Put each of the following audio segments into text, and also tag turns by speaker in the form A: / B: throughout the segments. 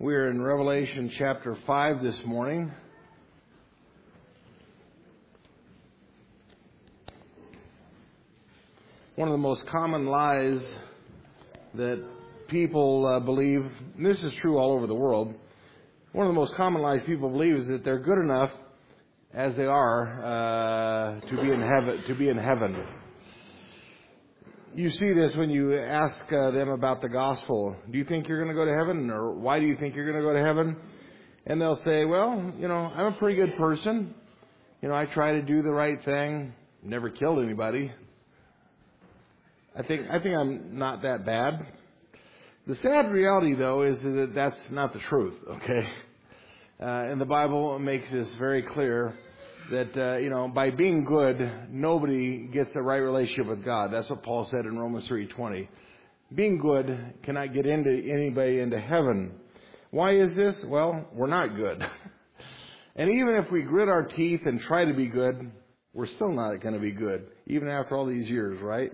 A: We're in Revelation chapter 5 this morning. One of the most common lies that people believe, and this is true all over the world, one of the most common lies people believe is that they're good enough as they are to be in heaven. You see this when you ask them about the gospel. Do you think you're going to go to heaven? Or why do you think you're going to go to heaven? And they'll say, well, I'm a pretty good person. I try to do the right thing. Never killed anybody. I think I'm not that bad. The sad reality, though, is that that's not the truth, okay? And the Bible makes this very clear that, by being good, nobody gets the right relationship with God. That's what Paul said in Romans 3:20. Being good cannot get anybody into heaven. Why is this? Well, we're not good. And even if we grit our teeth and try to be good, we're still not going to be good, even after all these years, right?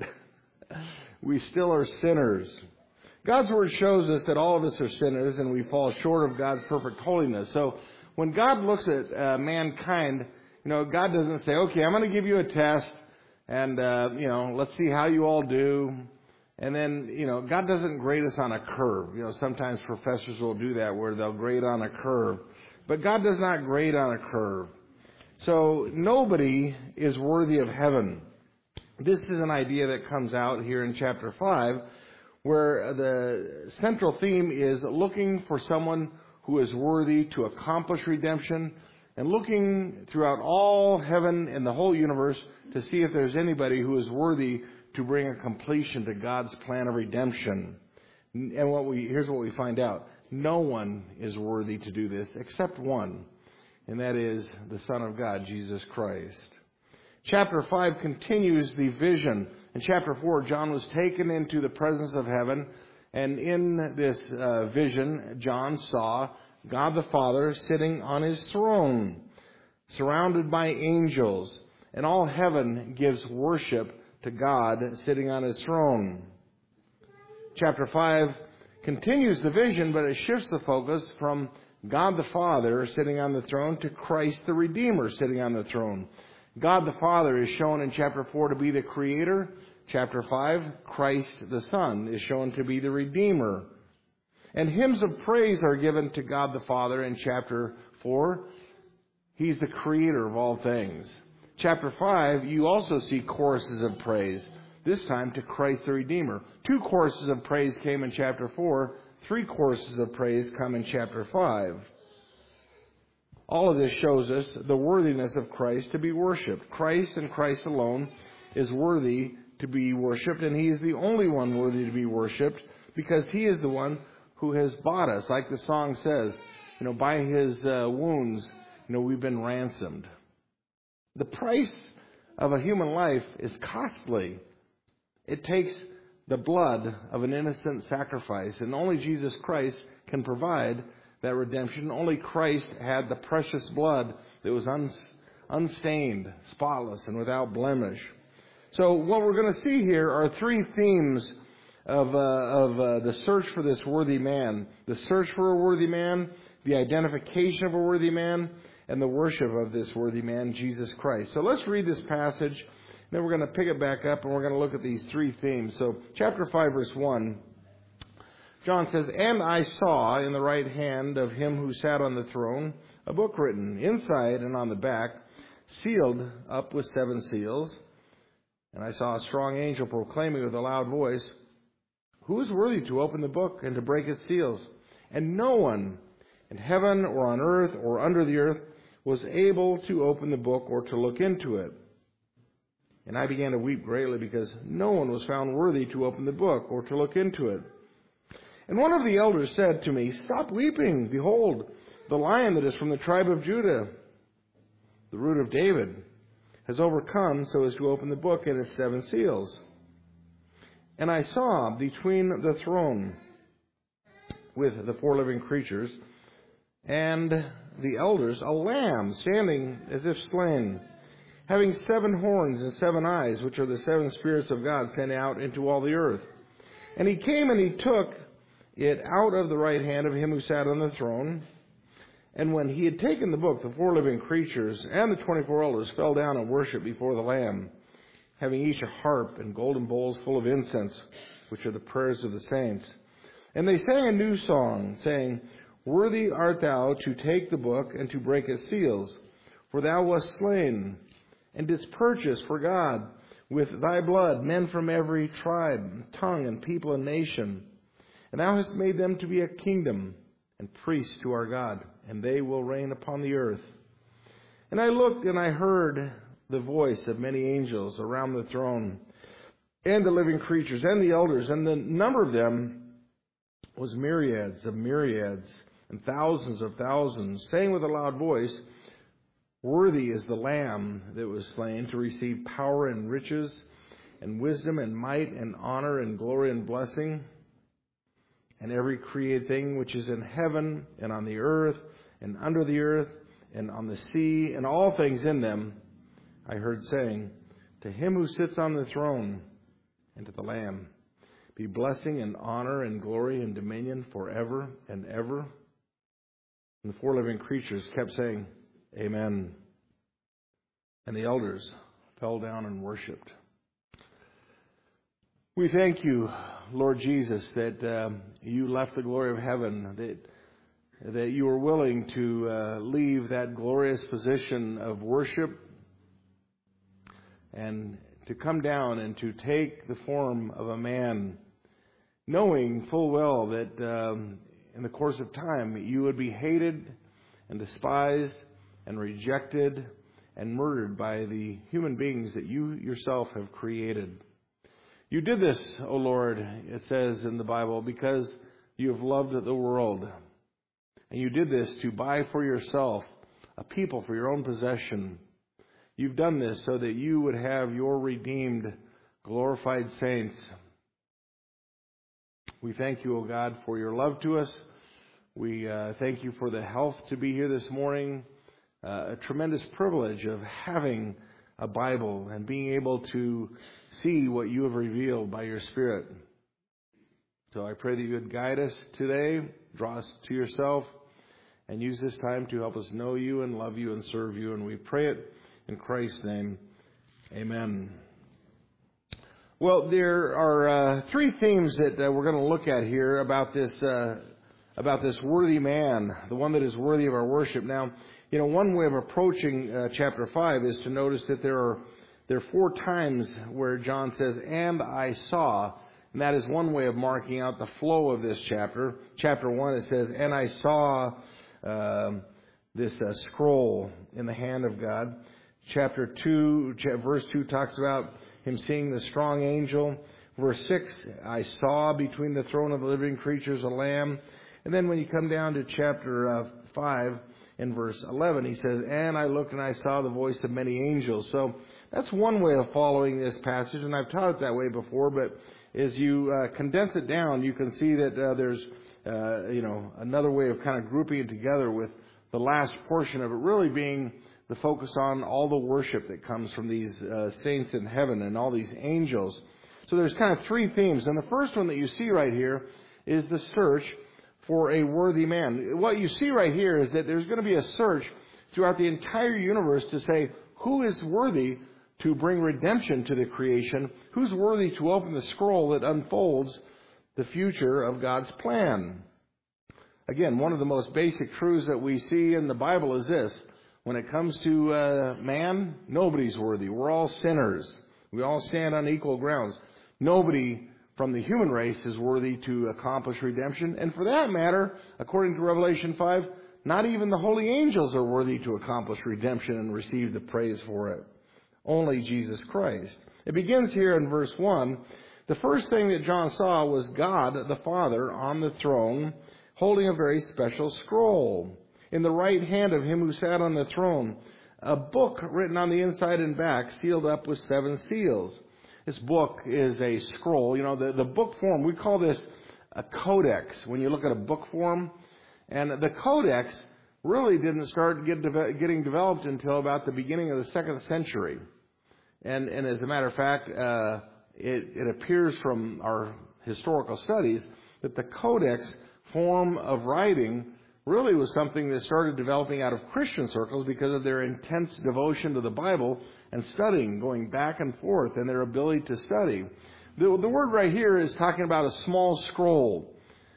A: We still are sinners. God's Word shows us that all of us are sinners and we fall short of God's perfect holiness. So when God looks at mankind, God doesn't say, okay, I'm going to give you a test and, let's see how you all do. And then, God doesn't grade us on a curve. Sometimes professors will do that where they'll grade on a curve. But God does not grade on a curve. So nobody is worthy of heaven. This is an idea that comes out here in chapter 5, where the central theme is looking for someone who is worthy to accomplish redemption, and looking throughout all heaven and the whole universe to see if there's anybody who is worthy to bring a completion to God's plan of redemption. And here's what we find out. No one is worthy to do this except one, and that is the Son of God, Jesus Christ. Chapter 5 continues the vision. In chapter 4, John was taken into the presence of heaven, and in this vision, John saw God the Father sitting on his throne, surrounded by angels, and all heaven gives worship to God sitting on his throne. Chapter 5 continues the vision, but it shifts the focus from God the Father sitting on the throne to Christ the Redeemer sitting on the throne. God the Father is shown in chapter 4 to be the Creator. Chapter 5, Christ the Son is shown to be the Redeemer. And hymns of praise are given to God the Father in chapter 4. He's the creator of all things. Chapter 5, you also see choruses of praise, this time to Christ the Redeemer. 2 choruses of praise came in chapter 4. 3 choruses of praise come in chapter 5. All of this shows us the worthiness of Christ to be worshipped. Christ and Christ alone is worthy to be worshipped, and he is the only one worthy to be worshipped because he is the one who has bought us. Like the song says, by his wounds, we've been ransomed. The price of a human life is costly. It takes the blood of an innocent sacrifice, and only Jesus Christ can provide that redemption. Only Christ had the precious blood that was unstained, spotless, and without blemish. So what we're going to see here are 3 themes of the search for this worthy man. The search for a worthy man, the identification of a worthy man, and the worship of this worthy man, Jesus Christ. So let's read this passage, then we're going to pick it back up, and we're going to look at these 3 themes. So chapter 5, verse 1, John says, "And I saw in the right hand of him who sat on the throne a book written, inside and on the back, sealed up with 7 seals. And I saw a strong angel proclaiming with a loud voice, 'Who is worthy to open the book and to break its seals?' And no one in heaven or on earth or under the earth was able to open the book or to look into it. And I began to weep greatly because no one was found worthy to open the book or to look into it. And one of the elders said to me, 'Stop weeping. Behold, the Lion that is from the tribe of Judah, the Root of David, has overcome so as to open the book and its 7 seals.' And I saw between the throne with the 4 living creatures and the elders a lamb standing as if slain, having 7 horns and 7 eyes, which are the 7 spirits of God sent out into all the earth. And he came and he took it out of the right hand of him who sat on the throne. And when he had taken the book, the 4 living creatures and the 24 elders fell down and worshipped before the Lamb, having each a harp and golden bowls full of incense, which are the prayers of the saints. And they sang a new song, saying, Worthy art thou to take the book and to break its seals, for thou wast slain, and didst purchase for God with thy blood men from every tribe, tongue, and people and nation. And thou hast made them to be a kingdom and priests to our God, and they will reign upon the earth. And I looked and I heard the voice of many angels around the throne, and the living creatures, and the elders, and the number of them was myriads of myriads, and thousands of thousands, saying with a loud voice, Worthy is the Lamb that was slain to receive power and riches, and wisdom and might and honor and glory and blessing. And every created thing which is in heaven and on the earth and under the earth and on the sea and all things in them, I heard saying, To him who sits on the throne and to the Lamb be blessing and honor and glory and dominion forever and ever. And the 4 living creatures kept saying, Amen. And the elders fell down and worshipped. We thank you, Lord Jesus, that you left the glory of heaven, that you were willing to leave that glorious position of worship and to come down and to take the form of a man, knowing full well that in the course of time you would be hated and despised and rejected and murdered by the human beings that you yourself have created. You did this, O Lord, it says in the Bible, because you have loved the world. And you did this to buy for yourself a people for your own possession. You've done this so that you would have your redeemed, glorified saints. We thank you, O God, for your love to us. We thank you for the health to be here this morning. A tremendous privilege of having a Bible and being able to see what you have revealed by your Spirit. So I pray that you would guide us today, draw us to yourself, and use this time to help us know you and love you and serve you. And we pray it in Christ's name. Amen. Well, there are 3 themes that we're going to look at here about this worthy man, the one that is worthy of our worship. Now, one way of approaching chapter 5 is to notice that there are 4 times where John says, and I saw. And that is one way of marking out the flow of this chapter. Chapter 1, it says, and I saw this scroll in the hand of God. Chapter 2, verse 2 talks about him seeing the strong angel. Verse 6, I saw between the throne of the living creatures a lamb. And then when you come down to chapter 5, in verse 11, he says, and I looked and I saw the voice of many angels. So that's one way of following this passage, and I've taught it that way before, but as you condense it down, you can see that there's, another way of kind of grouping it together with the last portion of it really being the focus on all the worship that comes from these saints in heaven and all these angels. So there's kind of 3 themes, and the first one that you see right here is the search for a worthy man. What you see right here is that there's going to be a search throughout the entire universe to say who is worthy to bring redemption to the creation, who's worthy to open the scroll that unfolds the future of God's plan. Again, one of the most basic truths that we see in the Bible is this. When it comes to man, nobody's worthy. We're all sinners. We all stand on equal grounds. Nobody from the human race is worthy to accomplish redemption. And for that matter, according to Revelation 5, not even the holy angels are worthy to accomplish redemption and receive the praise for it. Only Jesus Christ. It begins here in verse 1. The first thing that John saw was God, the Father, on the throne, holding a very special scroll. In the right hand of him who sat on the throne, a book written on the inside and back, sealed up with 7 seals. This book is a scroll. The book form, we call this a codex when you look at a book form. And the codex really didn't start getting developed until about the beginning of the 2nd century. And as a matter of fact, it appears from our historical studies that the codex form of writing really was something that started developing out of Christian circles because of their intense devotion to the Bible and studying, going back and forth, and their ability to study. The word right here is talking about a small scroll.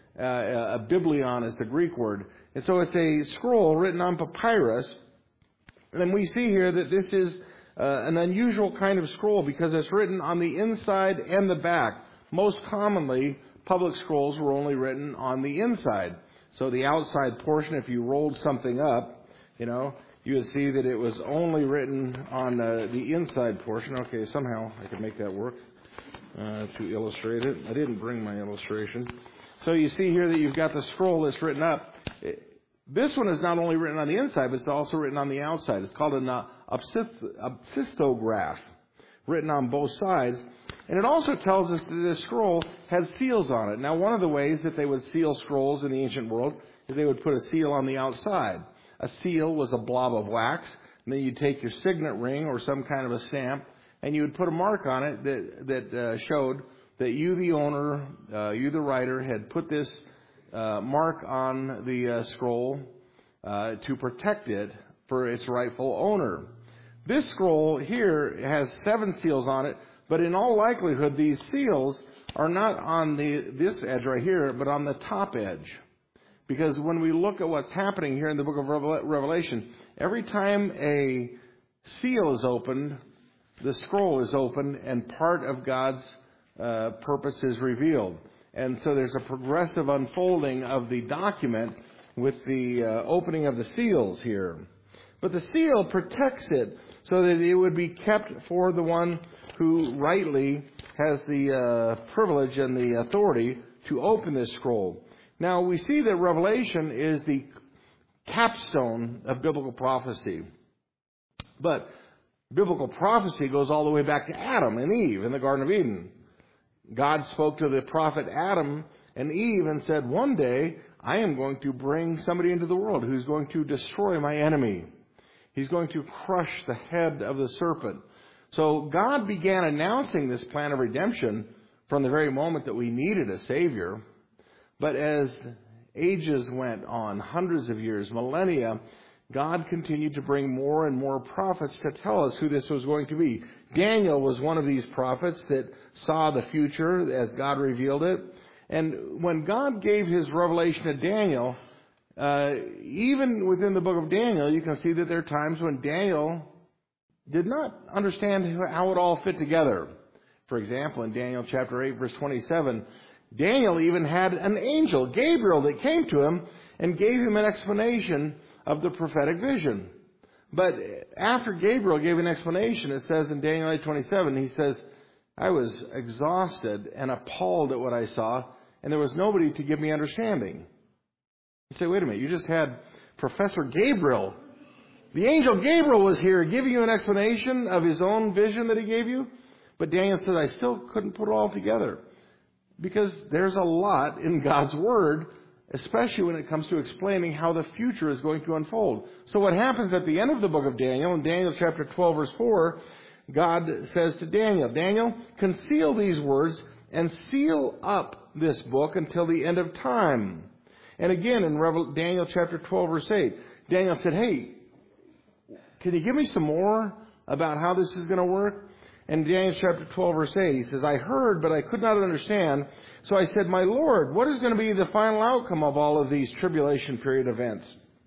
A: A biblion is the Greek word. And so it's a scroll written on papyrus. And we see here that this is an unusual kind of scroll because it's written on the inside and the back. Most commonly, public scrolls were only written on the inside. So the outside portion, if you rolled something up, you would see that it was only written on the inside portion. Okay, somehow I can make that work to illustrate it. I didn't bring my illustration. So you see here that you've got the scroll that's written up. This one is not only written on the inside, but it's also written on the outside. It's called an opistograph, written on both sides. And it also tells us that this scroll had seals on it. Now, one of the ways that they would seal scrolls in the ancient world is they would put a seal on the outside. A seal was a blob of wax, and then you'd take your signet ring or some kind of a stamp, and you would put a mark on it that showed that you, the owner, you, the writer, had put this mark on the scroll to protect it for its rightful owner. This scroll here has 7 seals on it, but in all likelihood, these seals are not on this edge right here, but on the top edge. Because when we look at what's happening here in the book of Revelation, every time a seal is opened, the scroll is opened, and part of God's purpose is revealed. And so there's a progressive unfolding of the document with the opening of the seals here. But the seal protects it so that it would be kept for the one who rightly has the privilege and the authority to open this scroll. Now, we see that Revelation is the capstone of biblical prophecy. But biblical prophecy goes all the way back to Adam and Eve in the Garden of Eden. God spoke to the prophet Adam and Eve and said, one day I am going to bring somebody into the world who's going to destroy my enemy. He's going to crush the head of the serpent. So God began announcing this plan of redemption from the very moment that we needed a Savior. But as ages went on, hundreds of years, millennia, God continued to bring more and more prophets to tell us who this was going to be. Daniel was one of these prophets that saw the future as God revealed it. And when God gave his revelation to Daniel, even within the book of Daniel, you can see that there are times when Daniel did not understand how it all fit together. For example, in Daniel chapter 8, verse 27, Daniel even had an angel, Gabriel, that came to him and gave him an explanation of the prophetic vision. But after Gabriel gave an explanation, it says in Daniel 8:27, he says, I was exhausted and appalled at what I saw, and there was nobody to give me understanding. You say, wait a minute, you just had Professor Gabriel. The angel Gabriel was here giving you an explanation of his own vision that he gave you. But Daniel said, I still couldn't put it all together. Because there's a lot in God's Word, especially when it comes to explaining how the future is going to unfold. So what happens at the end of the book of Daniel, in Daniel chapter 12, verse 4, God says to Daniel, Daniel, conceal these words and seal up this book until the end of time. And again, in Daniel chapter 12, verse 8, Daniel said, hey, can you give me some more about how this is going to work? And Daniel chapter 12, verse 8, he says, I heard, but I could not understand. So I said, my Lord, what is going to be the final outcome of all of these tribulation period events?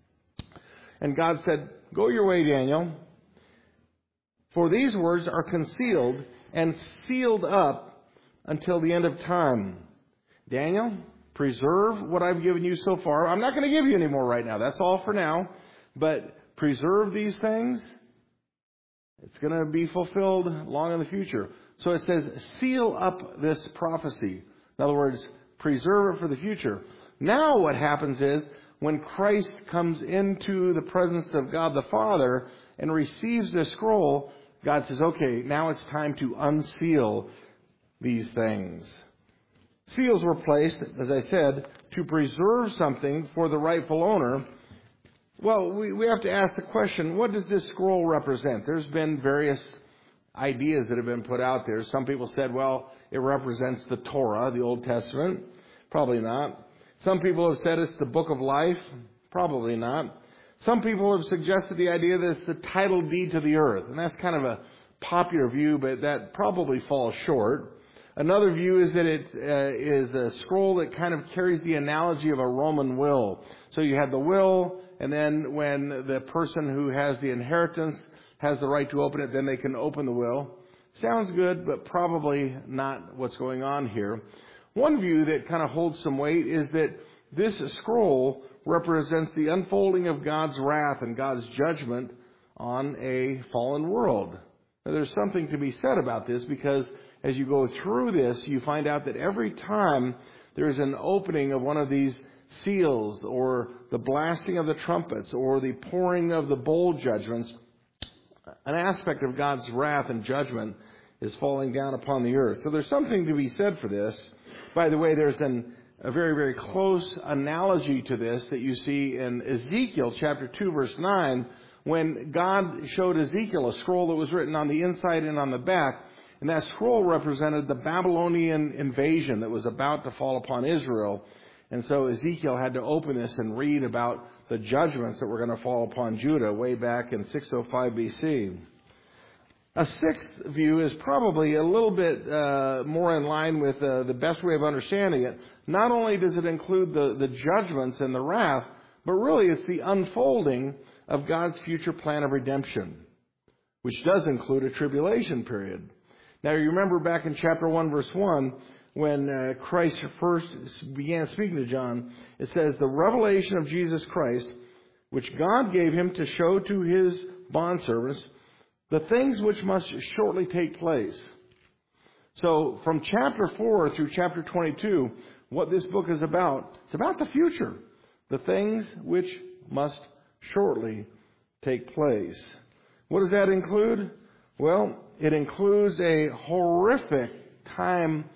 A: And God said, go your way, Daniel. For these words are concealed and sealed up until the end of time. Daniel, preserve what I've given you so far. I'm not going to give you any more right now. That's all for now. But preserve these things. It's going to be fulfilled long in the future. So it says, seal up this prophecy. In other words, preserve it for the future. Now what happens is, when Christ comes into the presence of God the Father and receives this scroll, God says, okay, now it's time to unseal these things. Seals were placed, as I said, to preserve something for the rightful owner. Well, we have to ask the question, what does this scroll represent? There's been various ideas that have been put out there. Some people said, well, it represents the Torah, the Old Testament. Probably not. Some people have said it's the book of life. Probably not. Some people have suggested the idea that it's the title deed to the earth. And that's kind of a popular view, but that probably falls short. Another view is that it is a scroll that kind of carries the analogy of a Roman will. So you have the will, and then when the person who has the inheritance has the right to open it, then they can open the will. Sounds good, but probably not what's going on here. One view that kind of holds some weight is that this scroll represents the unfolding of God's wrath and God's judgment on a fallen world. Now, there's something to be said about this, because as you go through this, you find out that every time there's an opening of one of these seals, or the blasting of the trumpets, or the pouring of the bowl judgments, an aspect of God's wrath and judgment is falling down upon the earth. So there's something to be said for this. By the way, there's a very, very close analogy to this that you see in Ezekiel chapter 2, verse 9, when God showed Ezekiel a scroll that was written on the inside and on the back. And that scroll represented the Babylonian invasion that was about to fall upon Israel. And so Ezekiel had to open this and read about the judgments that were going to fall upon Judah way back in 605 BC. A sixth view is probably a little bit more in line with the best way of understanding it. Not only does it include the judgments and the wrath, but really it's the unfolding of God's future plan of redemption, which does include a tribulation period. Now, you remember back in chapter 1, verse 1, when Christ first began speaking to John, it says, the revelation of Jesus Christ, which God gave him to show to his bondservants, the things which must shortly take place. So from chapter 4 through chapter 22, what this book is about, it's about the future. The things which must shortly take place. What does that include? Well, it includes a horrific time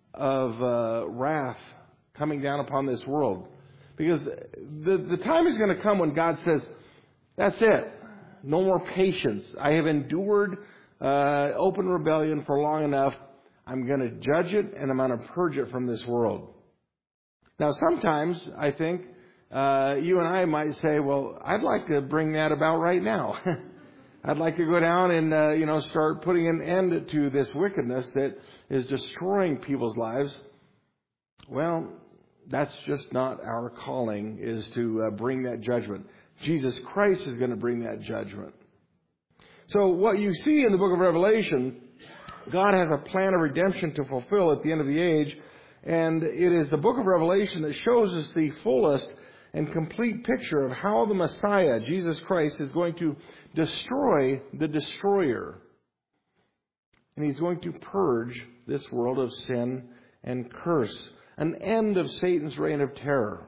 A: of wrath coming down upon this world. Because the time is going to come when God says, that's it. No more patience. I have endured open rebellion for long enough. I'm going to judge it, and I'm going to purge it from this world. Now, sometimes I think you and I might say, well, I'd like to bring that about right now. I'd like to go down and, start putting an end to this wickedness that is destroying people's lives. Well, that's just not our calling, is to bring that judgment. Jesus Christ is going to bring that judgment. So what you see in the book of Revelation, God has a plan of redemption to fulfill at the end of the age. And it is the book of Revelation that shows us the fullest and complete picture of how the Messiah, Jesus Christ, is going to destroy the destroyer. And he's going to purge this world of sin and curse. An end of Satan's reign of terror.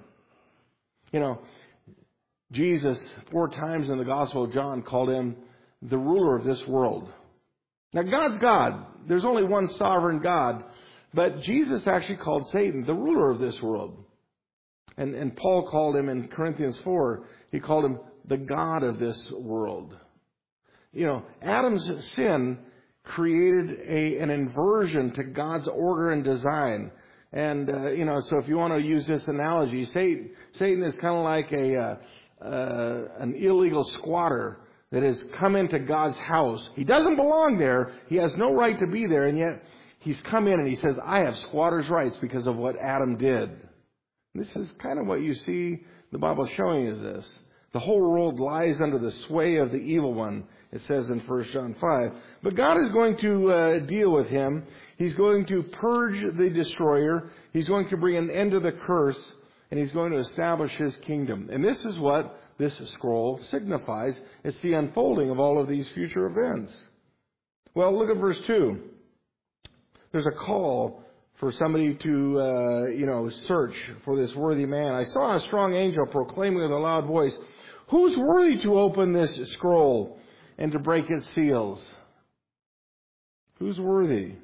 A: Jesus, 4 times in the Gospel of John, called him the ruler of this world. Now, God's God. There's only one sovereign God. But Jesus actually called Satan the ruler of this world. And Paul called him in Corinthians 4, he called him the God of this world. Adam's sin created an inversion to God's order and design. And, so if you want to use this analogy, Satan is kind of like an illegal squatter that has come into God's house. He doesn't belong there. He has no right to be there. And yet he's come in and he says, I have squatter's rights because of what Adam did. This is kind of what you see the Bible showing is this. The whole world lies under the sway of the evil one, it says in 1 John 5. But God is going to deal with him. He's going to purge the destroyer. He's going to bring an end to the curse. And he's going to establish his kingdom. And this is what this scroll signifies. It's the unfolding of all of these future events. Well, look at verse 2. There's a call for somebody to, search for this worthy man. I saw a strong angel proclaiming with a loud voice, who's worthy to open this scroll and to break its seals? Who's worthy?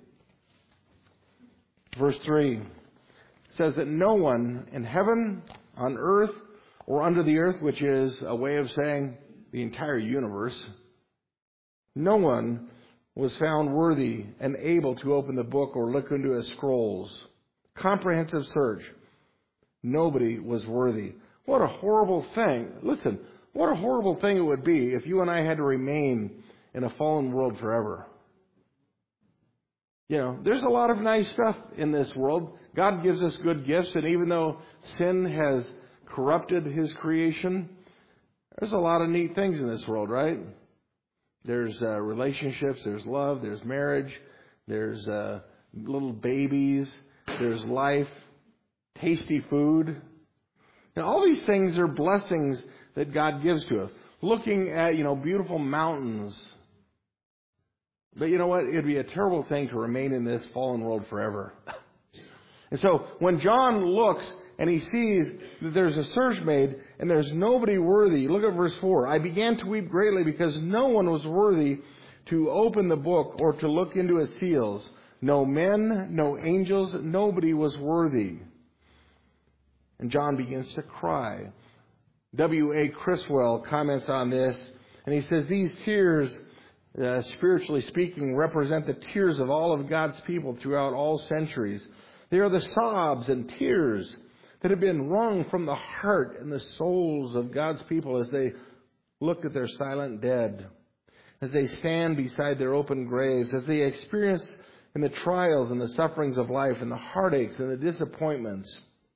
A: Verse 3 says that no one in heaven, on earth, or under the earth, which is a way of saying the entire universe, no one was found worthy and able to open the book or look into its scrolls. Comprehensive search. Nobody was worthy. What a horrible thing. Listen, what a horrible thing it would be if you and I had to remain in a fallen world forever. You know, there's a lot of nice stuff in this world. God gives us good gifts, and even though sin has corrupted His creation, there's a lot of neat things in this world, right? There's relationships, there's love, there's marriage, there's little babies, there's life, tasty food. And all these things are blessings that God gives to us. Looking at, beautiful mountains. But you know what? It'd be a terrible thing to remain in this fallen world forever. And so when John looks and he sees that there's a search made and there's nobody worthy, look at verse 4. I began to weep greatly because no one was worthy to open the book or to look into its seals. No men, no angels, nobody was worthy. And John begins to cry. W.A. Criswell comments on this, and he says, these tears, spiritually speaking, represent the tears of all of God's people throughout all centuries. They are the sobs and tears that have been wrung from the heart and the souls of God's people as they look at their silent dead, as they stand beside their open graves, as they experience in the trials and the sufferings of life and the heartaches and the disappointments.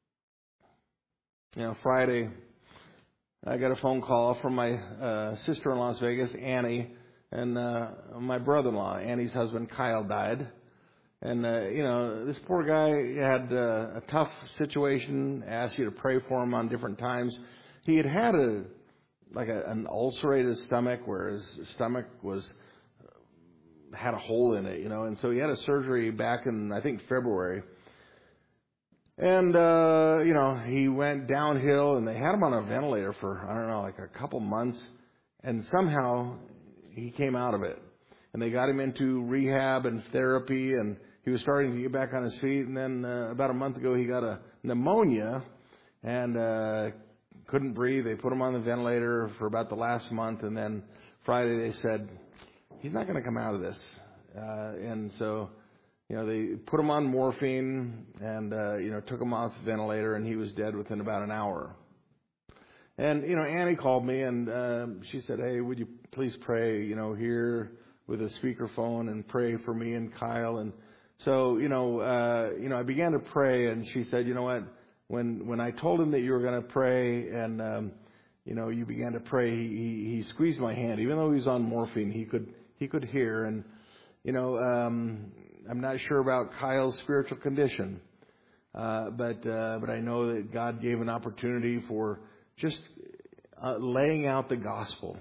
A: Friday, I got a phone call from my sister in Las Vegas, Annie, and my brother-in-law. Annie's husband, Kyle, died. And, this poor guy had a tough situation, asked you to pray for him on different times. He had an ulcerated stomach where his stomach had a hole in it, and so he had a surgery back in, I think, February. And, he went downhill and they had him on a ventilator for, like a couple months. And somehow he came out of it. And they got him into rehab and therapy, and he was starting to get back on his feet. And then about a month ago, he got a pneumonia and couldn't breathe. They put him on the ventilator for about the last month. And then Friday they said, he's not going to come out of this. And so, they put him on morphine and, took him off the ventilator, and he was dead within about an hour. And, Annie called me and she said, hey, would you please pray, here with a speakerphone and pray for me and Kyle. And so, I began to pray, and she said, you know what, when I told him that you were going to pray and, you began to pray, he squeezed my hand. Even though he was on morphine, he could hear. And, I'm not sure about Kyle's spiritual condition, but I know that God gave an opportunity for just laying out the gospel.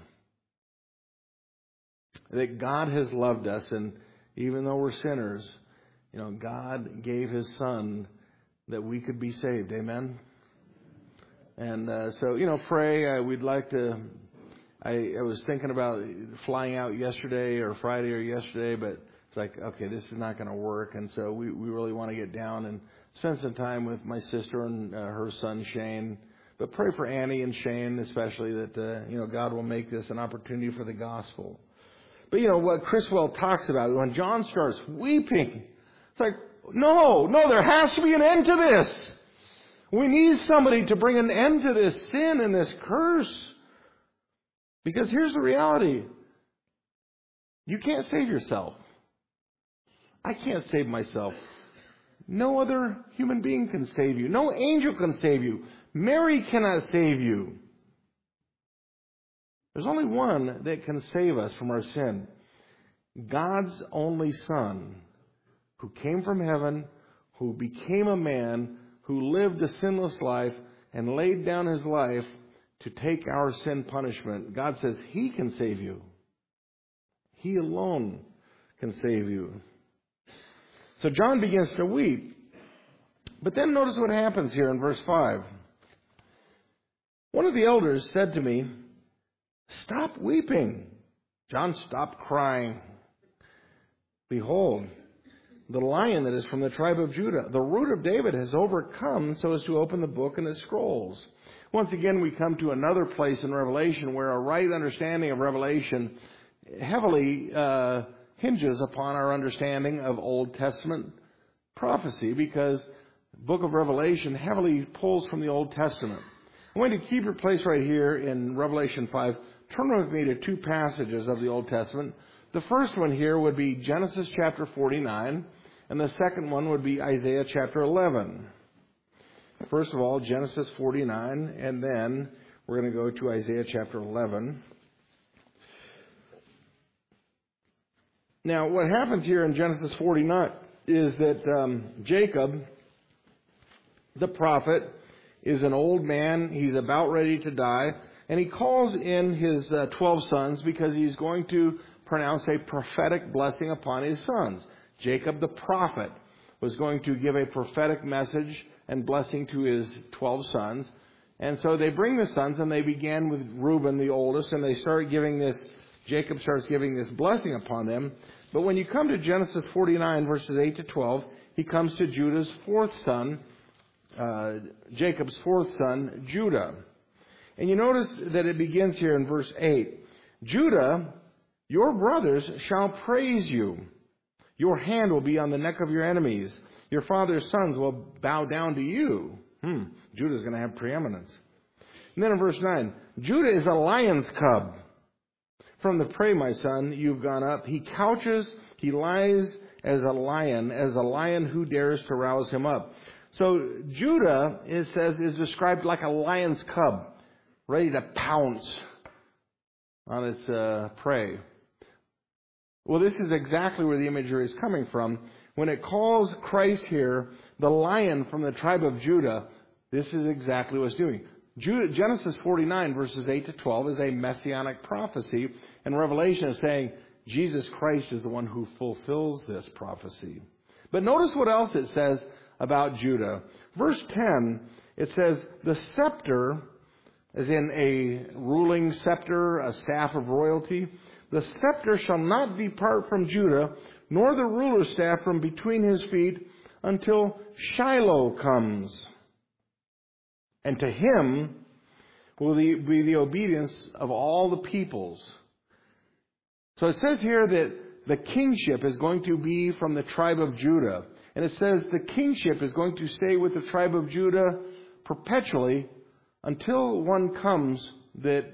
A: That God has loved us, and even though we're sinners, God gave His Son that we could be saved. Amen? And so, pray. We'd like to... I was thinking about flying out yesterday or Friday or yesterday, but it's like, okay, this is not going to work. And so we really want to get down and spend some time with my sister and her son, Shane. But pray for Annie and Shane, especially, that, God will make this an opportunity for the gospel. But, what Criswell talks about, when John starts weeping, it's like, no, there has to be an end to this. We need somebody to bring an end to this sin and this curse. Because here's the reality. You can't save yourself. I can't save myself. No other human being can save you. No angel can save you. Mary cannot save you. There's only one that can save us from our sin. God's only Son, who came from heaven, who became a man, who lived a sinless life and laid down His life to take our sin punishment. God says He can save you. He alone can save you. So John begins to weep. But then notice what happens here in verse 5. One of the elders said to me, "Stop weeping." John stopped crying. "Behold, the Lion that is from the tribe of Judah, the Root of David, has overcome so as to open the book and its scrolls." Once again, we come to another place in Revelation where a right understanding of Revelation heavily hinges upon our understanding of Old Testament prophecy, because book of Revelation heavily pulls from the Old Testament. I'm going to keep your place right here in Revelation 5. Turn with me to two passages of the Old Testament. The first one here would be Genesis chapter 49, and the second one would be Isaiah chapter 11. First of all, Genesis 49, and then we're going to go to Isaiah chapter 11. Now, what happens here in Genesis 49 is that Jacob, the prophet, is an old man. He's about ready to die. And he calls in his 12 sons because he's going to pronounce a prophetic blessing upon his sons. Jacob, the prophet, was going to give a prophetic message and blessing to his 12 sons. And so they bring the sons, and they began with Reuben, the oldest, and they start giving this, Jacob starts giving this blessing upon them. But when you come to Genesis 49, verses 8 to 12, he comes to Judah's fourth son, Jacob's fourth son, Judah. And you notice that it begins here in verse 8. Judah, your brothers shall praise you. Your hand will be on the neck of your enemies. Your father's sons will bow down to you. Judah's going to have preeminence. And then in verse 9, Judah is a lion's cub. From the prey, my son, you've gone up. He couches, he lies as a lion who dares to rouse him up. So Judah, it says, is described like a lion's cub, ready to pounce on its prey. Well, this is exactly where the imagery is coming from. When it calls Christ here, the lion from the tribe of Judah, this is exactly what it's doing. Genesis 49, verses 8 to 12, is a messianic prophecy, and Revelation is saying Jesus Christ is the one who fulfills this prophecy. But notice what else it says about Judah. Verse 10, it says, the scepter, as in a ruling scepter, a staff of royalty, the scepter shall not depart from Judah, nor the ruler's staff from between his feet, until Shiloh comes. And to him will be the obedience of all the peoples. So it says here that the kingship is going to be from the tribe of Judah. And it says the kingship is going to stay with the tribe of Judah perpetually until one comes that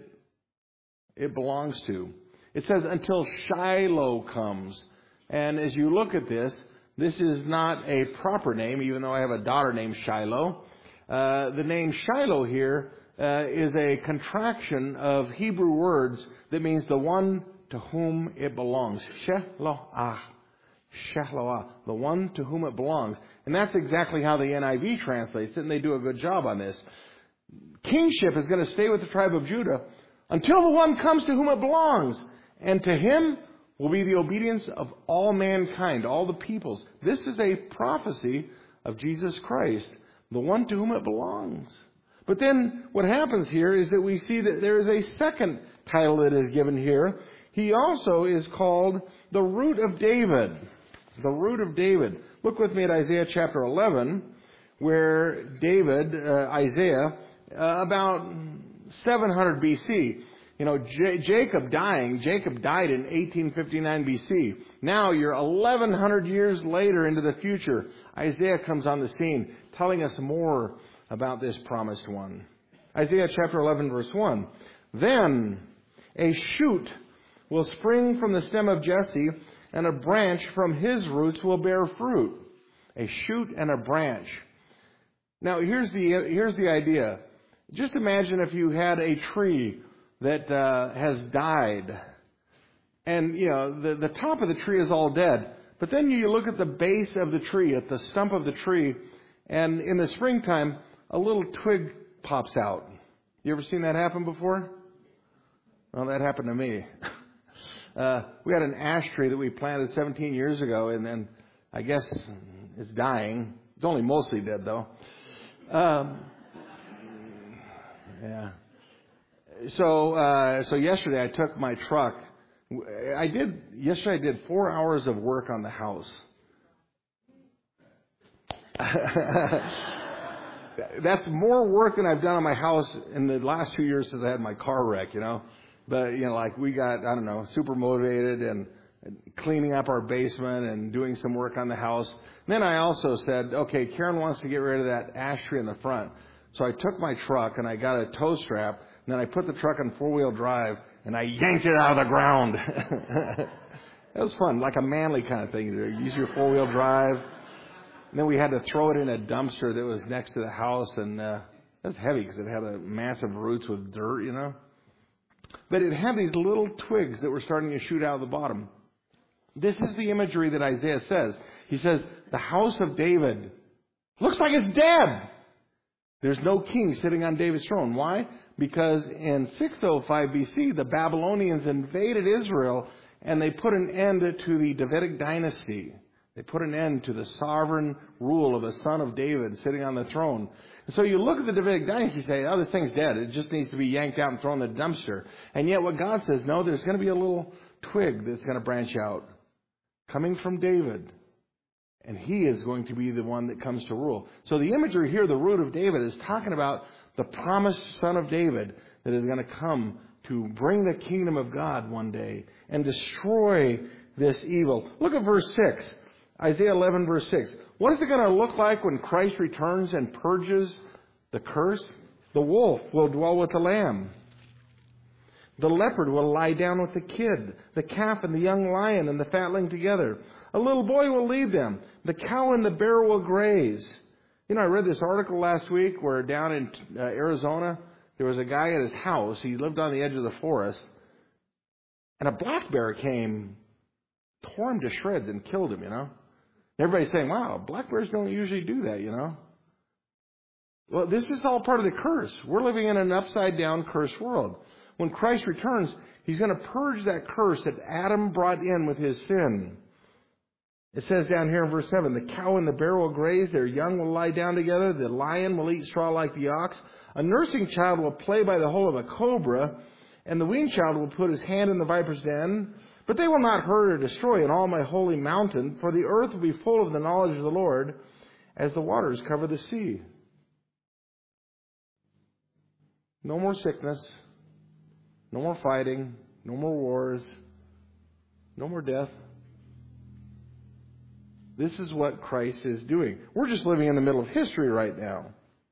A: it belongs to. It says until Shiloh comes. And as you look at this, this is not a proper name, even though I have a daughter named Shiloh. The name Shiloh here is a contraction of Hebrew words that means the one to whom it belongs. Sheloah. Sheloah. The one to whom it belongs. And that's exactly how the NIV translates it, and they do a good job on this. Kingship is going to stay with the tribe of Judah until the one comes to whom it belongs. And to him will be the obedience of all mankind, all the peoples. This is a prophecy of Jesus Christ, the one to whom it belongs. But then what happens here is that we see that there is a second title that is given here. He also is called the Root of David. The Root of David. Look with me at Isaiah chapter 11, where Isaiah, about 700 BC, Jacob died in 1859 BC. Now you're 1,100 years later into the future. Isaiah comes on the scene, telling us more about this promised one. Isaiah chapter 11, verse 1. Then a shoot will spring from the stem of Jesse, and a branch from his roots will bear fruit. A shoot and a branch. Now here's the idea. Just imagine if you had a tree that has died, and the top of the tree is all dead. But then you look at the base of the tree, at the stump of the tree, and in the springtime, a little twig pops out. You ever seen that happen before? Well, that happened to me. We had an ash tree that we planted 17 years ago, and then I guess it's dying. It's only mostly dead, though. Yeah. So yesterday I took my truck. Yesterday I did 4 hours of work on the house. That's more work than I've done on my house in the last 2 years since I had my car wreck, But, we got, super motivated, and cleaning up our basement and doing some work on the house. Then I also said, okay, Karen wants to get rid of that ash tree in the front. So I took my truck and I got a tow strap, and then I put the truck on 4-wheel drive, and I yanked it out of the ground. It was fun, like a manly kind of thing. You use your 4-wheel drive. And then we had to throw it in a dumpster that was next to the house, and it was heavy because it had a massive roots with dirt, you know. But it had these little twigs that were starting to shoot out of the bottom. This is the imagery that Isaiah says. He says, the house of David looks like it's dead. There's no king sitting on David's throne. Why? Because in 605 BC, the Babylonians invaded Israel, and they put an end to the Davidic dynasty. They put an end to the sovereign rule of a son of David sitting on the throne. And so you look at the Davidic dynasty and say, oh, this thing's dead. It just needs to be yanked out and thrown in the dumpster. And yet what God says, no, there's going to be a little twig that's going to branch out, coming from David. And he is going to be the one that comes to rule. So the imagery here, the root of David, is talking about the promised son of David that is going to come to bring the kingdom of God one day and destroy this evil. Look at verse 6. Isaiah 11, verse 6. What is it going to look like when Christ returns and purges the curse? The wolf will dwell with the lamb. The leopard will lie down with the kid. The calf and the young lion and the fatling together. A little boy will lead them. The cow and the bear will graze. You know, I read this article last week where down in Arizona, there was a guy at his house. He lived on the edge of the forest. And a black bear came, tore him to shreds and killed him, you know. Everybody's saying, wow, black bears don't usually do that, you know. Well, this is all part of the curse. We're living in an upside-down cursed world. When Christ returns, He's going to purge that curse that Adam brought in with his sin. It says down here in verse 7, the cow and the bear will graze, their young will lie down together, the lion will eat straw like the ox, a nursing child will play by the hole of a cobra, and the weaned child will put his hand in the viper's den. But they will not hurt or destroy in all my holy mountain, for the earth will be full of the knowledge of the Lord as the waters cover the sea. No more sickness, no more fighting, no more wars, no more death. This is what Christ is doing. We're just living in the middle of history right now.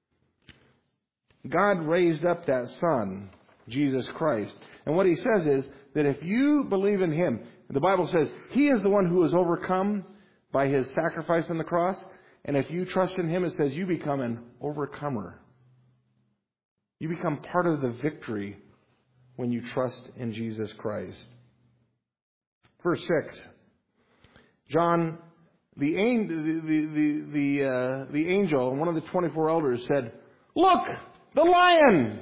A: God raised up that Son, Jesus Christ. And what He says is that if you believe in Him, the Bible says He is the one who is overcome by His sacrifice on the cross. And if you trust in Him, it says you become an overcomer. You become part of the victory when you trust in Jesus Christ. Verse 6. John, the angel, one of the 24 elders, said, "Look, the lion!"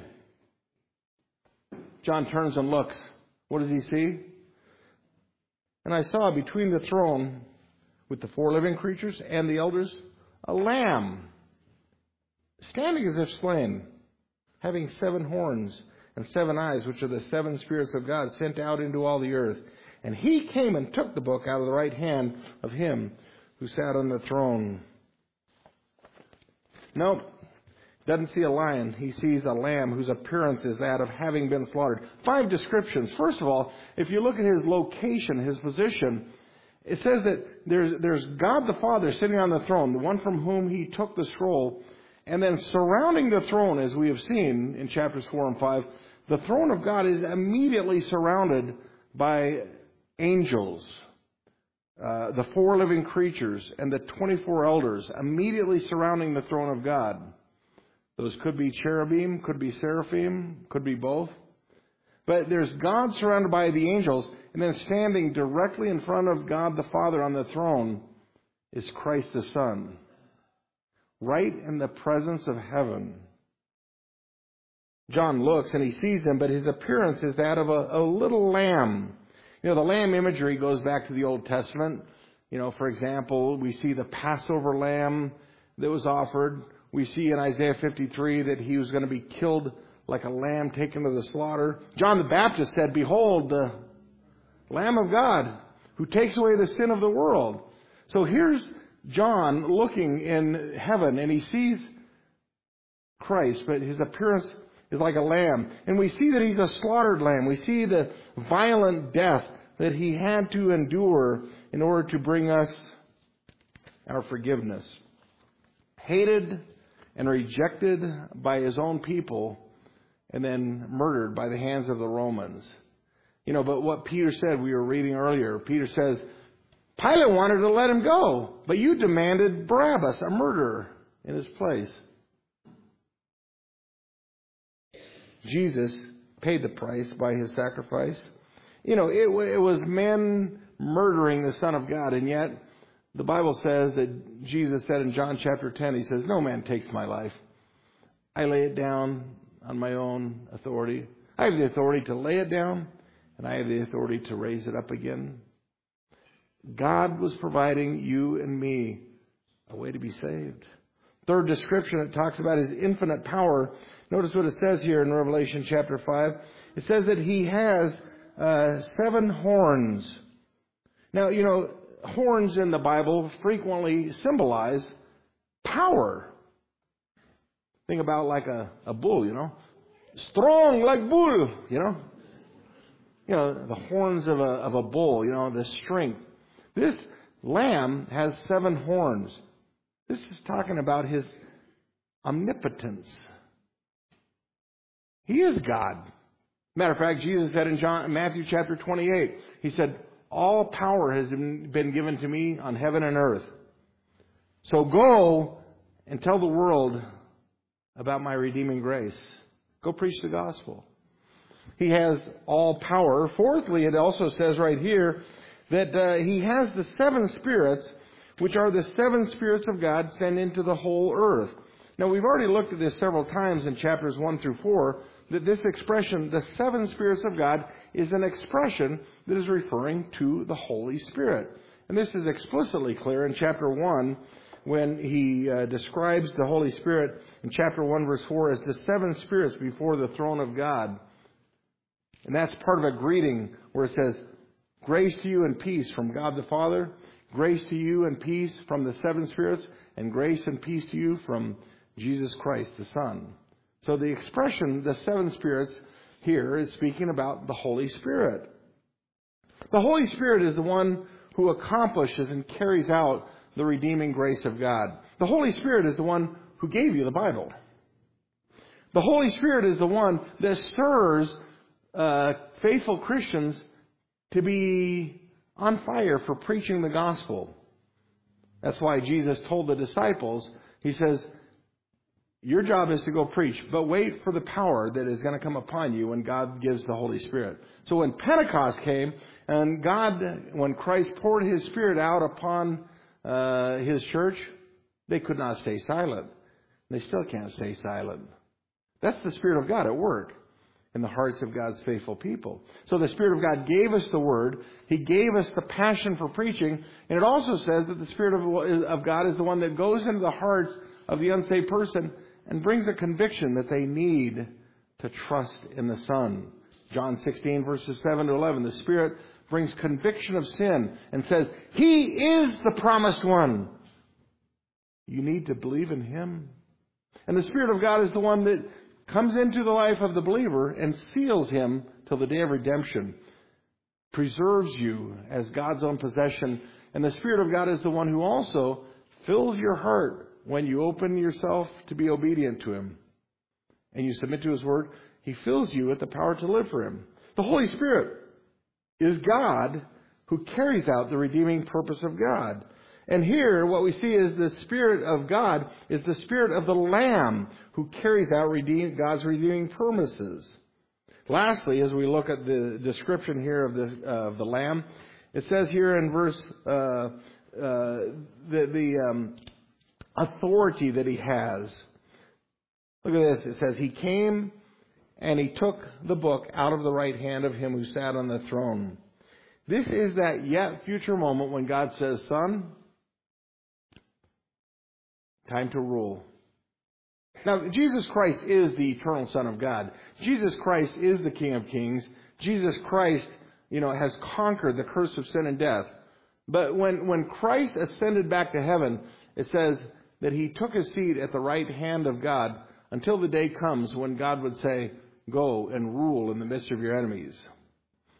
A: John turns and looks. What does he see? And I saw between the throne with the 4 living creatures and the elders a lamb standing as if slain, having 7 horns and 7 eyes, which are the 7 spirits of God sent out into all the earth. And He came and took the book out of the right hand of Him who sat on the throne. Nope. Doesn't see a lion. He sees a lamb whose appearance is that of having been slaughtered. 5 descriptions. First of all, if you look at His location, His position, it says that there's God the Father sitting on the throne, the one from whom He took the scroll. And then surrounding the throne, as we have seen in chapters 4 and 5, the throne of God is immediately surrounded by angels. The 4 living creatures and the 24 elders immediately surrounding the throne of God. Those could be cherubim, could be seraphim, could be both. But there's God surrounded by the angels, and then standing directly in front of God the Father on the throne is Christ the Son, right in the presence of heaven. John looks and he sees them, but his appearance is that of a little lamb. You know, the lamb imagery goes back to the Old Testament. You know, for example, we see the Passover lamb that was offered. We see in Isaiah 53 that He was going to be killed like a lamb taken to the slaughter. John the Baptist said, "Behold, the Lamb of God who takes away the sin of the world." So here's John looking in heaven, and he sees Christ, but His appearance is like a lamb. And we see that He's a slaughtered lamb. We see the violent death that He had to endure in order to bring us our forgiveness. Hated and rejected by His own people, and then murdered by the hands of the Romans. But what Peter said, we were reading earlier, Peter says, Pilate wanted to let Him go, but you demanded Barabbas, a murderer, in His place. Jesus paid the price by His sacrifice. It was men murdering the Son of God, and yet the Bible says that Jesus said in John chapter 10, He says, no man takes my life. I lay it down on my own authority. I have the authority to lay it down, and I have the authority to raise it up again. God was providing you and me a way to be saved. Third description, it talks about His infinite power. Notice what it says here in Revelation chapter 5. It says that He has 7 horns. Now, horns in the Bible frequently symbolize power. Think about like a bull, strong like bull, the horns of a bull, the strength. This lamb has 7 horns. This is talking about His omnipotence. He is God. Matter of fact, Jesus said in Matthew chapter 28, He said, all power has been given to me on heaven and earth. So go and tell the world about my redeeming grace. Go preach the gospel. He has all power. Fourthly, it also says right here that He has the 7 spirits, which are the 7 spirits of God sent into the whole earth. Now, we've already looked at this several times in chapters 1 through 4, that this expression, the 7 spirits of God, is an expression that is referring to the Holy Spirit. And this is explicitly clear in chapter 1 when He describes the Holy Spirit in chapter 1 verse 4 as the 7 spirits before the throne of God. And that's part of a greeting where it says, grace to you and peace from God the Father, grace to you and peace from the 7 spirits, and grace and peace to you from Jesus Christ the Son. So the expression, the 7 spirits, here is speaking about the Holy Spirit. The Holy Spirit is the one who accomplishes and carries out the redeeming grace of God. The Holy Spirit is the one who gave you the Bible. The Holy Spirit is the one that stirs faithful Christians to be on fire for preaching the gospel. That's why Jesus told the disciples, He says, your job is to go preach, but wait for the power that is going to come upon you when God gives the Holy Spirit. So when Pentecost came, and when Christ poured His Spirit out upon His church, they could not stay silent. They still can't stay silent. That's the Spirit of God at work in the hearts of God's faithful people. So the Spirit of God gave us the Word. He gave us the passion for preaching. And it also says that the Spirit of God is the one that goes into the hearts of the unsaved person and brings a conviction that they need to trust in the Son. John 16, verses 7 to 11. The Spirit brings conviction of sin and says, He is the promised one. You need to believe in Him. And the Spirit of God is the one that comes into the life of the believer and seals him till the day of redemption. Preserves you as God's own possession. And the Spirit of God is the one who also fills your heart when you open yourself to be obedient to Him. And you submit to His Word. He fills you with the power to live for Him. The Holy Spirit is God who carries out the redeeming purpose of God. And here what we see is the Spirit of God is the Spirit of the Lamb who carries out God's redeeming purposes. Lastly, as we look at the description here of the Lamb, it says here in verse the authority that He has. Look at this. It says, He came and He took the book out of the right hand of Him who sat on the throne. This is that yet future moment when God says, Son, time to rule. Now, Jesus Christ is the eternal Son of God. Jesus Christ is the King of Kings. Jesus Christ, has conquered the curse of sin and death. But when Christ ascended back to heaven, it says that He took His seat at the right hand of God until the day comes when God would say, go and rule in the midst of your enemies.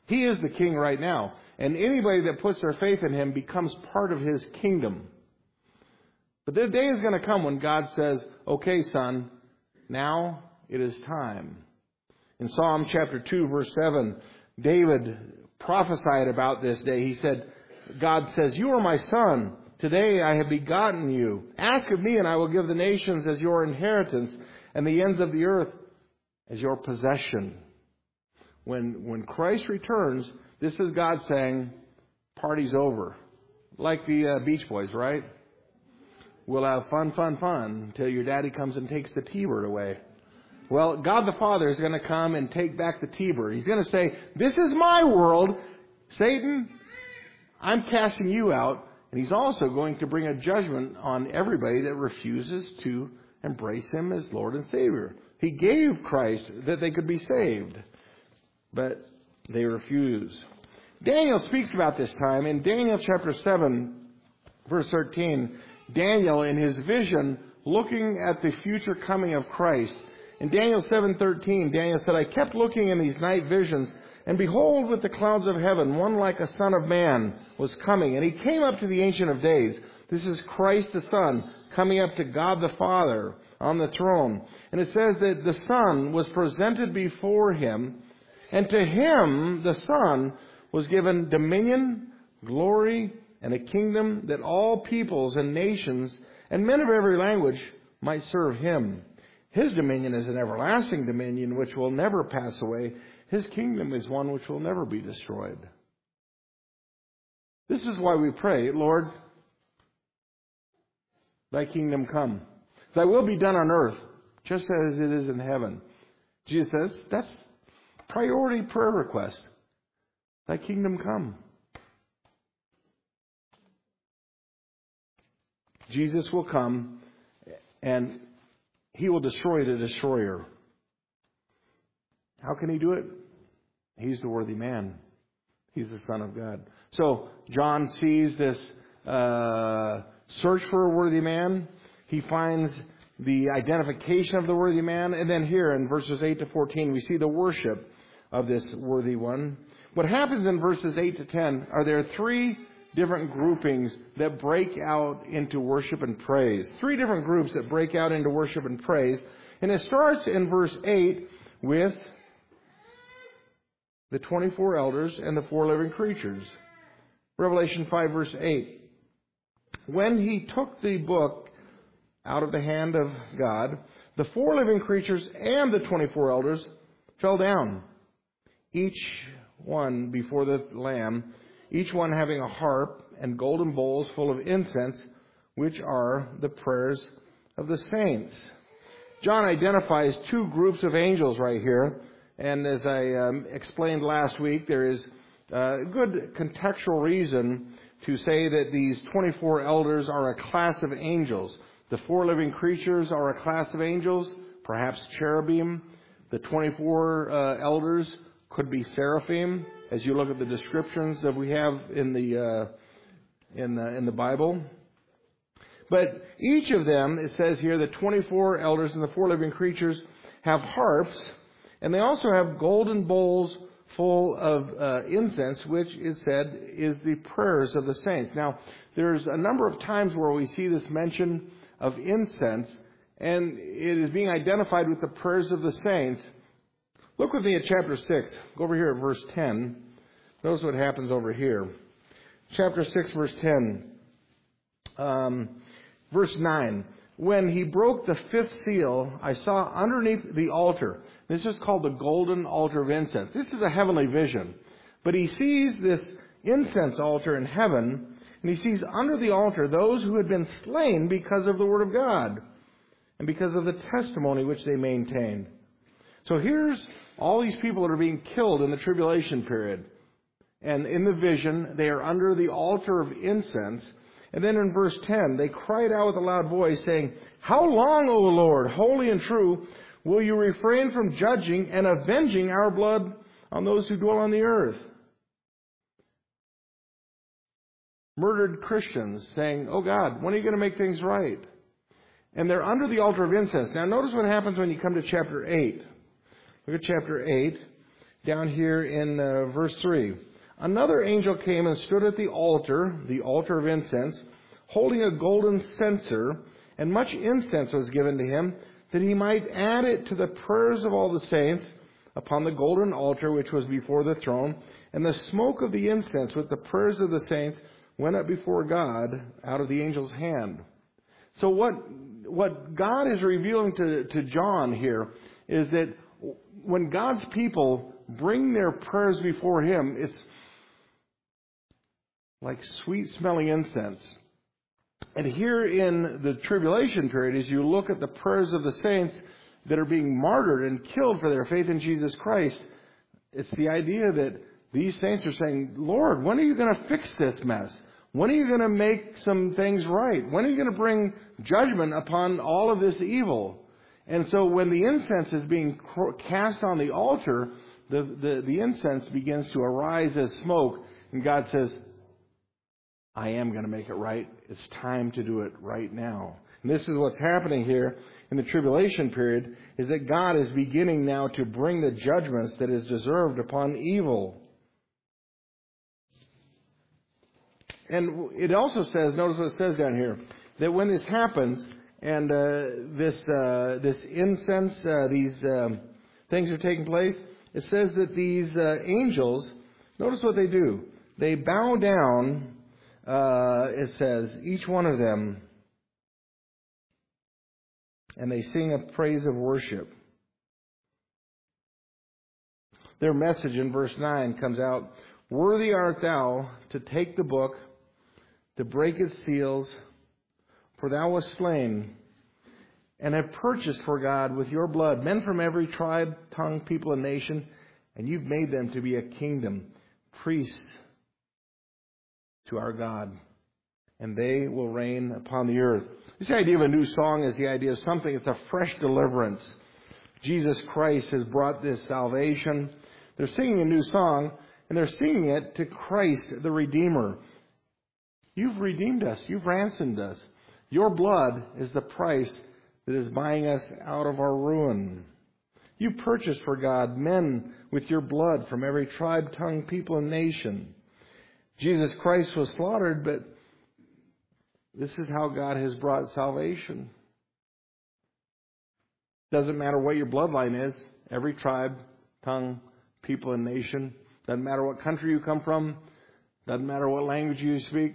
A: He is the king right now. And anybody that puts their faith in him becomes part of his kingdom. But the day is going to come when God says, okay, son, now it is time. In Psalm chapter 2, verse 7, David prophesied about this day. He said, God says, you are my son. Today I have begotten you. Ask of me, and I will give the nations as your inheritance, and the ends of the earth as your possession. When Christ returns, this is God saying, party's over. Like the Beach Boys, right? We'll have fun, fun, fun until your daddy comes and takes the T-bird away. Well, God the Father is going to come and take back the T-bird. He's going to say, this is my world. Satan, I'm casting you out. And he's also going to bring a judgment on everybody that refuses to embrace him as Lord and Savior. He gave Christ that they could be saved, but they refuse. Daniel speaks about this time. In Daniel chapter 7, verse 13, Daniel, in his vision, looking at the future coming of Christ, in Daniel 7:13, Daniel said, I kept looking in these night visions, and behold, with the clouds of heaven, one like a son of man was coming. And he came up to the Ancient of Days. This is Christ the Son coming up to God the Father on the throne. And it says that the Son was presented before him, and to him, the Son, was given dominion, glory, and a kingdom that all peoples and nations and men of every language might serve him. His dominion is an everlasting dominion which will never pass away. His kingdom is one which will never be destroyed. This is why we pray, Lord, thy kingdom come. Thy will be done on earth, just as it is in heaven. Jesus says, that's priority prayer request. Thy kingdom come. Jesus will come and he will destroy the destroyer. How can he do it? He's the worthy man. He's the Son of God. So John sees this search for a worthy man. He finds the identification of the worthy man. And then here in verses 8 to 14, we see the worship of this worthy one. What happens in verses 8 to 10 are there three different groupings that break out into worship and praise. Three different groups that break out into worship and praise. And it starts in verse 8 with the 24 elders and the 4 living creatures. Revelation 5 verse 8. When he took the book out of the hand of God, the 4 living creatures and the 24 elders fell down, each one before the Lamb, each one having a harp and golden bowls full of incense, which are the prayers of the saints. John identifies 2 groups of angels right here. And as I explained last week, there is a good contextual reason to say that these 24 elders are a class of angels. The 4 living creatures are a class of angels, perhaps cherubim. The 24 elders could be seraphim, as you look at the descriptions that we have in the Bible. But each of them, it says here, the 24 elders and the 4 living creatures have harps, and they also have golden bowls full of incense, which is said is the prayers of the saints. Now, there's a number of times where we see this mention of incense, and it is being identified with the prayers of the saints. Look with me at chapter 6. Go over here at verse 10. Notice what happens over here. Chapter 6, verse 10. Verse 9. When he broke the 5th seal, I saw underneath the altar. This is called the golden altar of incense. This is a heavenly vision. But he sees this incense altar in heaven, and he sees under the altar those who had been slain because of the word of God and because of the testimony which they maintained. So here's all these people that are being killed in the tribulation period. And in the vision, they are under the altar of incense. And then in verse 10, they cried out with a loud voice, saying, How long, O Lord, holy and true, will you refrain from judging and avenging our blood on those who dwell on the earth? Murdered Christians saying, Oh God, when are you going to make things right? And they're under the altar of incense. Now notice what happens when you come to chapter 8. Look at chapter 8. down here in verse 3. Another angel came and stood at the altar of incense, holding a golden censer, and much incense was given to him, that he might add it to the prayers of all the saints upon the golden altar which was before the throne. And the smoke of the incense with the prayers of the saints went up before God out of the angel's hand. So what God is revealing to John here is that when God's people bring their prayers before Him, it's like sweet-smelling incense. And here in the tribulation period, as you look at the prayers of the saints that are being martyred and killed for their faith in Jesus Christ, it's the idea that these saints are saying, Lord, when are you going to fix this mess? When are you going to make some things right? When are you going to bring judgment upon all of this evil? And so when the incense is being cast on the altar, the incense begins to arise as smoke, and God says, I am going to make it right. It's time to do it right now. And this is what's happening here in the tribulation period, is that God is beginning now to bring the judgments that is deserved upon evil. And it also says, notice what it says down here, that when this happens, and this incense, these things are taking place, it says that these angels, notice what they do. They bow down, it says, each one of them, and they sing a praise of worship. Their message in verse 9 comes out, Worthy art thou to take the book, to break its seals, for thou wast slain, and have purchased for God with your blood men from every tribe, tongue, people, and nation, and you've made them to be a kingdom, priests to our God, and they will reign upon the earth. This idea of a new song is the idea of something, it's a fresh deliverance. Jesus Christ has brought this salvation. They're singing a new song, and they're singing it to Christ, the Redeemer. You've redeemed us. You've ransomed us. Your blood is the price that is buying us out of our ruin. You purchased for God men with your blood from every tribe, tongue, people, and nation. Jesus Christ was slaughtered, but this is how God has brought salvation. Doesn't matter what your bloodline is. Every tribe, tongue, people, and nation. Doesn't matter what country you come from. Doesn't matter what language you speak.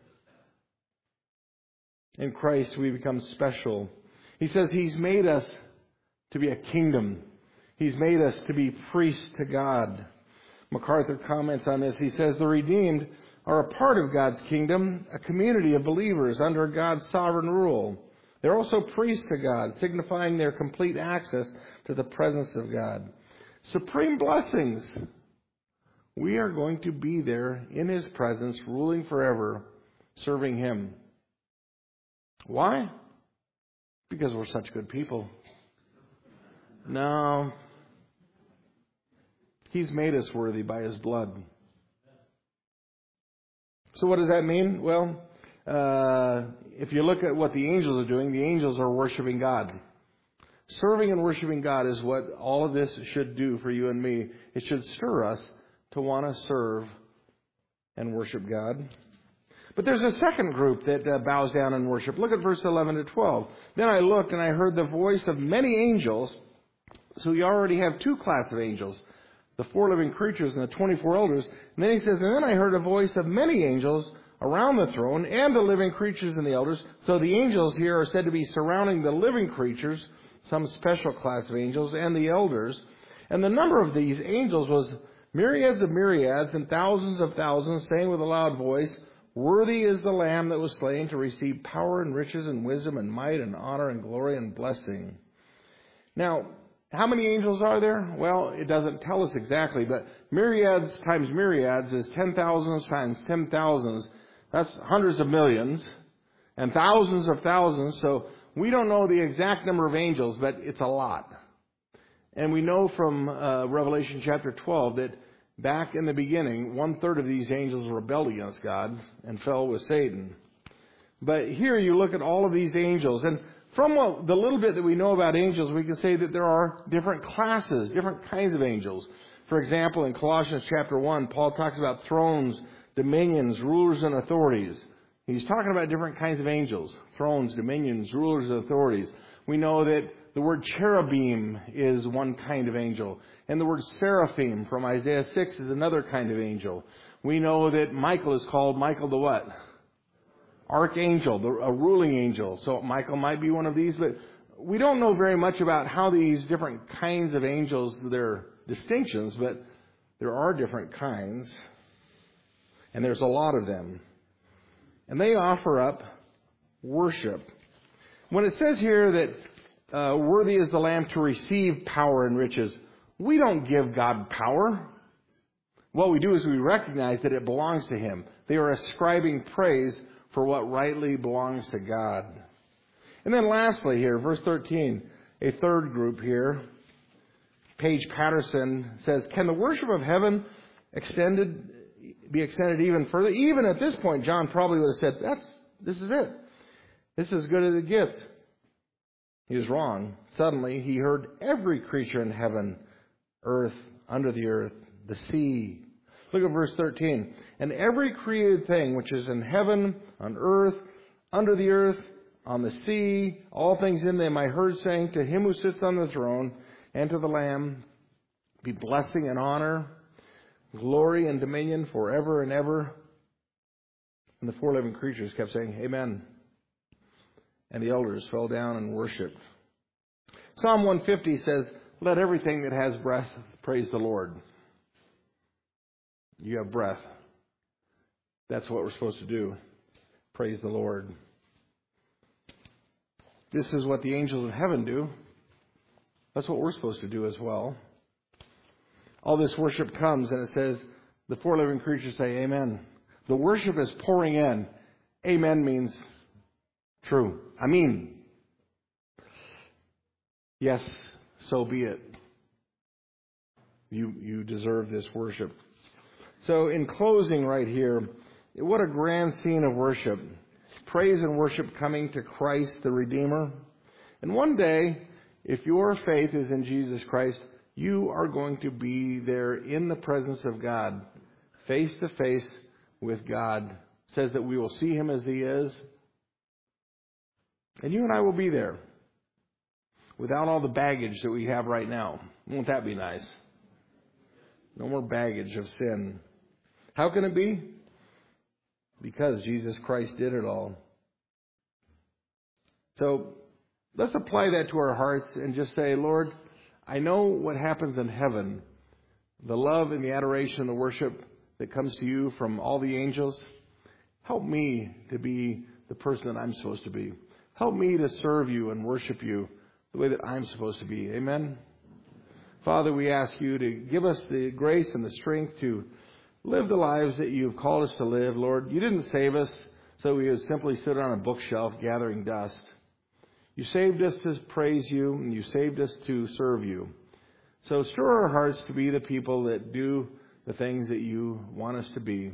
A: In Christ, we become special. He says He's made us to be a kingdom. He's made us to be priests to God. MacArthur comments on this. He says, the redeemed are a part of God's kingdom, a community of believers under God's sovereign rule. They're also priests to God, signifying their complete access to the presence of God. Supreme blessings. We are going to be there in His presence, ruling forever, serving Him. Why? Because we're such good people. No. He's made us worthy by His blood. So what does that mean? Well, if you look at what the angels are doing, the angels are worshiping God. Serving and worshiping God is what all of this should do for you and me. It should stir us to want to serve and worship God. But there's a second group that bows down and worship. Look at verse 11 to 12. Then I looked and I heard the voice of many angels. So you already have two classes of angels, the 4 living creatures and the 24 elders. And then he says, and then I heard a voice of many angels around the throne and the living creatures and the elders. So the angels here are said to be surrounding the living creatures, some special class of angels, and the elders. And the number of these angels was myriads of myriads and thousands of thousands, saying with a loud voice, Worthy is the Lamb that was slain to receive power and riches and wisdom and might and honor and glory and blessing. Now, how many angels are there? Well, it doesn't tell us exactly, but myriads times myriads is 10,000 times 10,000. That's hundreds of millions and thousands of thousands. So we don't know the exact number of angels, but it's a lot. And we know from Revelation chapter 12 that back in the beginning, 1/3 of these angels rebelled against God and fell with Satan. But here you look at all of these angels, and from the little bit that we know about angels, we can say that there are different classes, different kinds of angels. For example, in Colossians chapter 1, Paul talks about thrones, dominions, rulers, and authorities. He's talking about different kinds of angels. Thrones, dominions, rulers, and authorities. We know that the word cherubim is one kind of angel. And the word seraphim from Isaiah 6 is another kind of angel. We know that Michael is called Michael the what? Archangel, a ruling angel. So Michael might be one of these, but we don't know very much about how these different kinds of angels, their distinctions, but there are different kinds. And there's a lot of them. And they offer up worship. When it says here that worthy is the Lamb to receive power and riches, we don't give God power. What we do is we recognize that it belongs to Him. They are ascribing praise for what rightly belongs to God. And then lastly here, verse 13, a third group here. Paige Patterson says, can the worship of heaven be extended even further? Even at this point, John probably would have said, this is it. This is as good as it gets. He was wrong. Suddenly, he heard every creature in heaven, earth, under the earth, the sea. Look at verse 13. And every created thing which is in heaven, on earth, under the earth, on the sea, all things in them, I heard saying, to Him who sits on the throne and to the Lamb, be blessing and honor, glory and dominion forever and ever. And the four living creatures kept saying, Amen. And the elders fell down and worshipped. Psalm 150 says, let everything that has breath praise the Lord. You have breath. That's what we're supposed to do. Praise the Lord. This is what the angels of heaven do. That's what we're supposed to do as well. All this worship comes and it says, the four living creatures say, Amen. The worship is pouring in. Amen means true. I mean, yes, so be it. You deserve this worship. So in closing right here, what a grand scene of worship. Praise and worship coming to Christ the Redeemer. And one day, if your faith is in Jesus Christ, you are going to be there in the presence of God, face to face with God. It says that we will see Him as He is. And you and I will be there without all the baggage that we have right now. Won't that be nice? No more baggage of sin. How can it be? Because Jesus Christ did it all. So let's apply that to our hearts and just say, Lord, I know what happens in heaven. The love and the adoration and the worship that comes to you from all the angels. Help me to be the person that I'm supposed to be. Help me to serve you and worship you the way that I'm supposed to be. Amen? Father, we ask you to give us the grace and the strength to live the lives that you've called us to live, Lord. You didn't save us so we would simply sit on a bookshelf gathering dust. You saved us to praise you, and you saved us to serve you. So stir our hearts to be the people that do the things that you want us to be.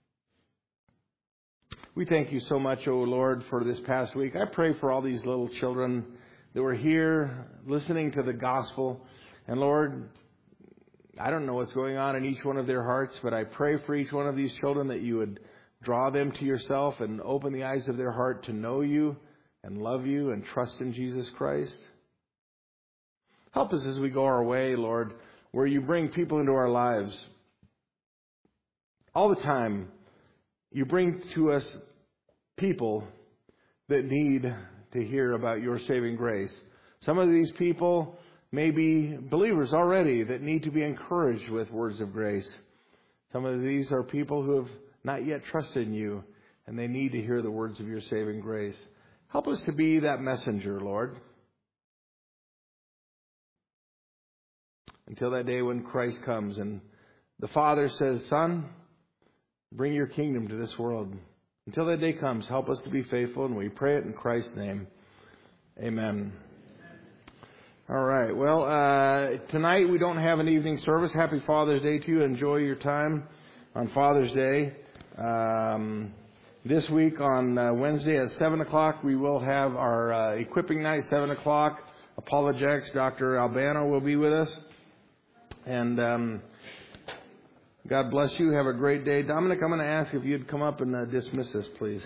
A: We thank you so much, O Lord, for this past week. I pray for all these little children that were here listening to the gospel. And Lord, I don't know what's going on in each one of their hearts, but I pray for each one of these children that you would draw them to yourself and open the eyes of their heart to know you and love you and trust in Jesus Christ. Help us as we go our way, Lord, where you bring people into our lives. All the time, you bring to us people that need to hear about your saving grace. Some of these people may be believers already that need to be encouraged with words of grace. Some of these are people who have not yet trusted in you, and they need to hear the words of your saving grace. Help us to be that messenger, Lord. Until that day when Christ comes and the Father says, Son, bring your kingdom to this world. Until that day comes, help us to be faithful, and we pray it in Christ's name. Amen. All right. Well, tonight we don't have an evening service. Happy Father's Day to you. Enjoy your time on Father's Day. This week on Wednesday at 7 o'clock, we will have our equipping night, 7 o'clock. Apologetics, Dr. Albano will be with us. And God bless you. Have a great day. Dominic, I'm going to ask if you'd come up and dismiss us, please.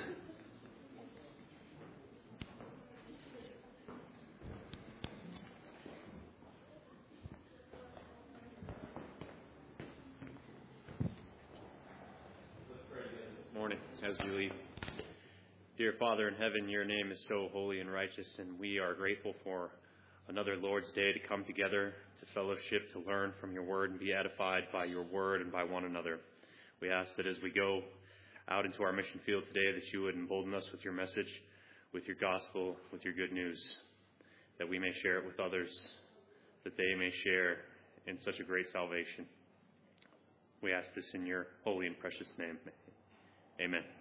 B: Morning as we leave. Dear Father in heaven, your name is so holy and righteous, and we are grateful for another Lord's Day to come together, to fellowship, to learn from your word and be edified by your word and by one another. We ask that as we go out into our mission field today, that you would embolden us with your message, with your gospel, with your good news, that we may share it with others, that they may share in such a great salvation. We ask this in your holy and precious name. Amen.